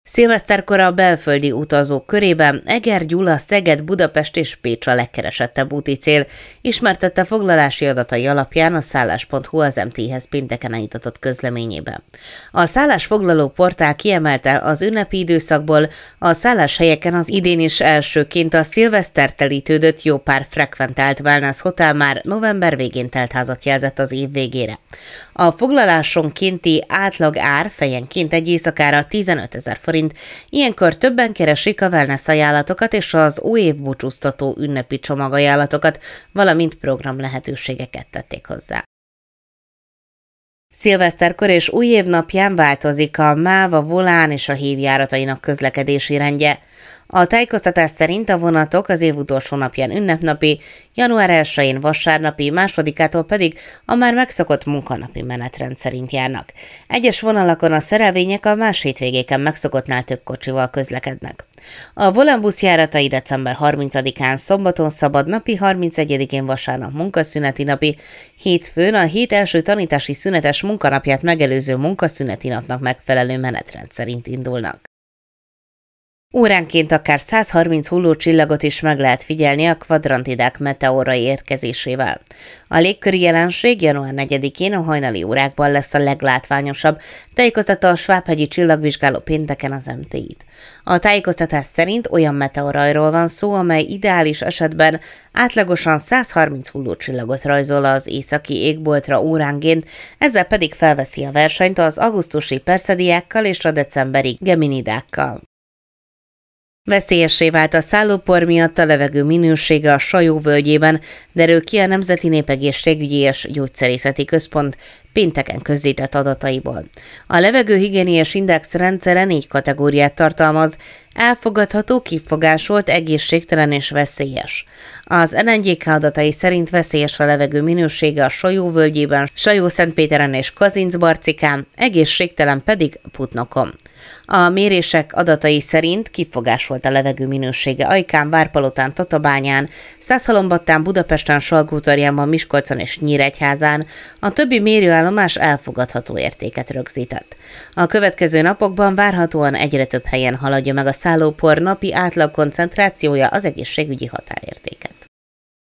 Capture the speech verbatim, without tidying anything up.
Szilveszterkor a belföldi utazók körében Eger, Gyula, Szeged, Budapest és Pécs a legkeresettebb úti cél, ismertette foglalási adatai alapján a szállás pont hu az em té-hez pénteken eljuttatott közleményében. A szállásfoglaló portál kiemelte, az ünnepi időszakból a szálláshelyeken az idén is elsőként a szilveszter telítődött jó pár frekventált wellness hotel már november végén teltházat jelzett az év végére. A foglalásonkénti átlag ár fejenként egy éjszakára tizenötezer forint, ilyenkor többen keresik a wellness ajánlatokat és az újév búcsúztató ünnepi csomagajánlatokat, valamint program lehetőségeket tették hozzá. Szilveszterkor és új év napján változik a MÁV, a Volán és a Hív járatainak közlekedési rendje. A tájékoztatás szerint a vonatok az év utolsó napján ünnepnapi, január elsején vasárnapi, másodikától pedig a már megszokott munkanapi menetrend szerint járnak. Egyes vonalakon a szerelvények a más hétvégéken megszokottnál több kocsival közlekednek. A Volán busz járatai december harmincadikán szombaton szabad napi, harmincegyedikén vasárnap munkaszüneti napi, hétfőn a hét első tanítási szünetes munkanapját megelőző munkaszüneti napnak megfelelő menetrend szerint indulnak. Óránként akár száz harminc hullócsillagot is meg lehet figyelni a kvadrantidák meteorai érkezésével. A légköri jelenség január negyedikén a hajnali órákban lesz a leglátványosabb, tájékoztatta a Svábhegyi csillagvizsgáló pénteken az em té i-t. A tájékoztatás szerint olyan meteorajról van szó, amely ideális esetben átlagosan száz harminc hullócsillagot rajzol az északi égboltra óránként, ezzel pedig felveszi a versenyt az augusztusi Perszediákkal és a decemberi Geminidákkal. Veszélyessé vált a szállópor miatt a levegő minősége a Sajó völgyében, derül ki a Nemzeti Népegészségügyi és Gyógyszerészeti Központ pénteken közzétett adataiból. A levegőhigiéniás index rendszere négy kategóriát tartalmaz: elfogadható, kifogásolt, egészségtelen és veszélyes. Az en en gé ká adatai szerint veszélyes a levegő minősége a Sajó völgyében, Sajó-Szentpéteren és Kazincbarcikán, egészségtelen pedig Putnokon. A mérések adatai szerint kifogásolt a levegő minősége Ajkán, Várpalotán, Tatabányán, Szászhalombattán, Budapesten, Salgótarjánban, Miskolcon és Nyíregyházán, a többi mérőállomás elfogadható értéket rögzített. A következő napokban várhatóan egyre több helyen haladja meg a szállópor napi átlag koncentrációja az egészségügyi határértéket.